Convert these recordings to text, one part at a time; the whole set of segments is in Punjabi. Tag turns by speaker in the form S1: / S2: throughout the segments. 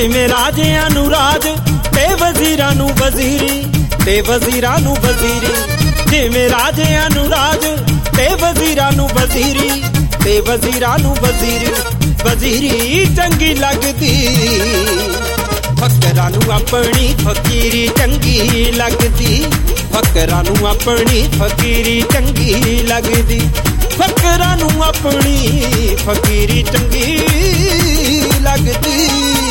S1: ਜਿਵੇਂ ਰਾਜਿਆਂ ਨੂੰ ਰਾਜ ਤੇ ਵਜ਼ੀਰਾਂ ਨੂੰ ਵਜ਼ੀਰੀ ਤੇ ਵਜ਼ੀਰਾਂ ਨੂੰ ਵਜ਼ੀਰੀ ਜਿਵੇਂ ਰਾਜਿਆਂ ਨੂੰ ਰਾਜ ਤੇ ਵਜ਼ੀਰਾਂ ਨੂੰ ਵਜ਼ੀਰੀ ਤੇ ਵਜ਼ੀਰਾਂ ਨੂੰ ਵਜ਼ੀਰੀ ਵਜ਼ੀਰੀ ਚੰਗੀ ਲੱਗਦੀ ਫਕਰਾਂ ਨੂੰ ਆਪਣੀ ਫਕੀਰੀ ਚੰਗੀ ਲੱਗਦੀ ਫਕਰਾਂ ਨੂੰ ਆਪਣੀ ਫਕੀਰੀ ਚੰਗੀ ਲੱਗਦੀ ਫਕਰਾਂ ਨੂੰ ਆਪਣੀ ਫਕੀਰੀ ਚੰਗੀ ਲੱਗਦੀ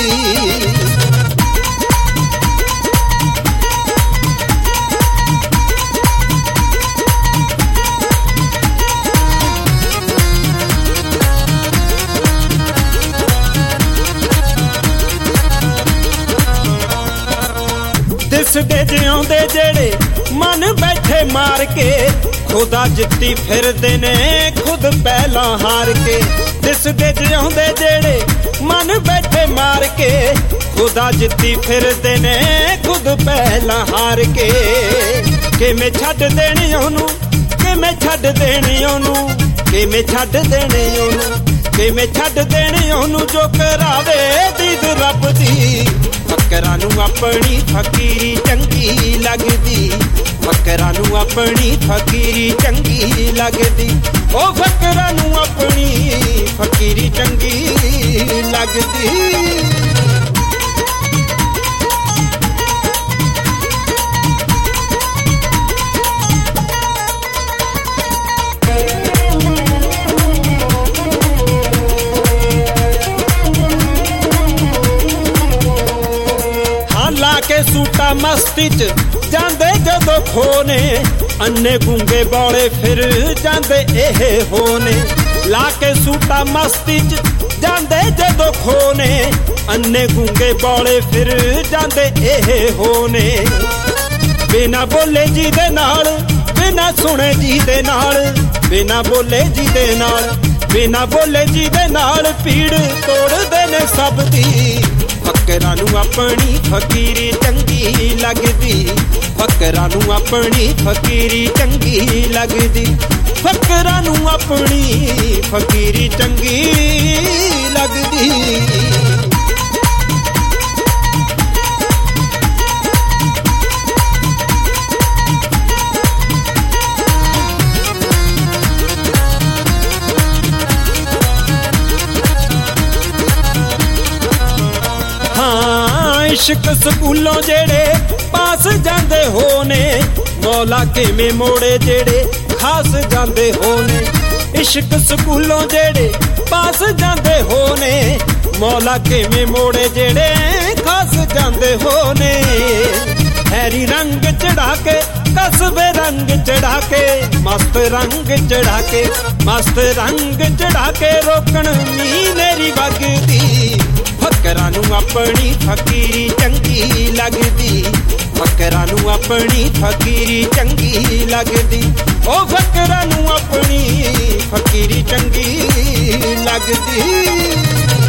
S1: ਦਿਸਦੇ ਜਿਉਂਦੇ ਜਿਹੜੇ ਮਨ ਬੈਠੇ ਮਾਰ ਕੇ ਖੁਦਾ ਜਿੱਤੀ ਫਿਰਦੇ ਨੇ ਖੁਦ ਪਹਿਲਾਂ ਹਾਰ ਕੇ ਦਿਸਦੇ ਜਿਉਂਦੇ ਜਿਹੜੇ ਮਨ ਬੈਠੇ ਮਾਰ ਕੇ ਖੁਦਾ ਜਿੱਤੀ ਫਿਰਦੇ ਨੇ ਖੁਦ ਪਹਿਲਾਂ ਹਾਰ ਕੇ ਕਿਵੇਂ ਛੱਡ ਦੇਣੀ ਉਹਨੂੰ ਕਿਵੇਂ ਛੱਡ ਦੇਣੀ ਉਹਨੂੰ ਕਿਵੇਂ ਛੱਡ ਦੇਣੀ ਉਹਨੂੰ ਕਿਵੇਂ ਛੱਡ ਦੇਣੀ ਉਹਨੂੰ ਜੋ ਕਰਾਵੇ ਦੀਦ ਰੱਬ ਦੀ ਫਕਰਾਂ ਨੂੰ ਆਪਣੀ ਫਕੀਰੀ ਚੰਗੀ ਲੱਗਦੀ ਫਕਰਾਂ ਨੂੰ ਆਪਣੀ ਫਕੀਰੀ ਚੰਗੀ ਲੱਗਦੀ ਉਹ ਫਕਰਾਂ ਨੂੰ ਆਪਣੀ ਫਕੀਰੀ ਚੰਗੀ ਲੱਗਦੀ ਲਾ ਕੇ ਸੂਟਾ ਮਸਤੀ ਚ ਜਾਂਦੇ ਜਦੋਂ ਖੋਨੇ ਅੰਨੇ ਗੁੰਗੇ ਬੋਲੇ ਫਿਰ ਜਾਂਦੇ ਇਹ ਹੋਨੇ ਲਾ ਕੇ ਸੂਟਾ ਮਸਤੀ ਚ ਜਾਂਦੇ ਜਦੋਂ ਖੋਨੇ ਅੰਨੇ ਗੁੰਗੇ ਬੋਲੇ ਫਿਰ ਜਾਂਦੇ ਇਹ ਹੋਨੇ ਬਿਨਾ ਬੋਲੇ ਜੀ ਦੇ ਨਾਲ ਬਿਨਾ ਸੁਣੇ ਜੀ ਦੇ ਨਾਲ ਬਿਨਾ ਬੋਲੇ ਜੀ ਦੇ ਨਾਲ ਬਿਨਾ ਬੋਲੇ ਜੀ ਦੇ ਨਾਲ ਪੀੜ ਤੋੜਦੇ ਨੇ ਸਭ ਦੀ ਫਕਰਾਂ ਨੂੰ ਆਪਣੀ ਫਕੀਰੀ ਚੰਗੀ ਲੱਗਦੀ ਫਕਰਾਂ ਨੂੰ ਆਪਣੀ ਫਕੀਰੀ ਚੰਗੀ ਲੱਗਦੀ ਫਕਰਾਂ ਨੂੰ ਆਪਣੀ ਫਕੀਰੀ ਚੰਗੀ ਲੱਗਦੀ ਇਸ਼ਕ ਸਕੂਲੋਂ ਜਿਹੜੇ ਪਾਸ ਜਾਂਦੇ ਹੋਣੇ ਮੌਲਾ ਕਿਵੇਂ ਮੋੜੇ ਜਿਹੜੇ ਖਾਸ ਜਾਂਦੇ ਹੋਣੇ ਇਸ਼ਕ ਸਕੂਲੋਂ ਜਿਹੜੇ ਪਾਸ ਜਾਂਦੇ ਹੋਣੇ ਮੌਲਾ ਕਿਵੇਂ ਮੋੜੇ ਜਿਹੜੇ ਖਾਸ ਜਾਂਦੇ ਹੋਣੇ ਹੈਰੀ ਰੰਗ ਚੜਾ ਕੇ ਕਸਬੇ ਰੰਗ ਚੜਾ ਕੇ ਮਸਤ ਰੰਗ ਚੜਾ ਕੇ ਮਸਤ ਰੰਗ ਚੜਾ ਕੇ ਰੋਕਣ ਮੀਨੇਰੀ ਵਗਦੀ ਫਕਰਾਂ ਨੂੰ ਆਪਣੀ ਫਕੀਰੀ ਚੰਗੀ ਲੱਗਦੀ ਫਕਰਾਂ ਨੂੰ ਆਪਣੀ ਫਕੀਰੀ ਚੰਗੀ ਲੱਗਦੀ ਉਹ ਫਕਰਾਂ ਨੂੰ ਆਪਣੀ ਫਕੀਰੀ ਚੰਗੀ ਲੱਗਦੀ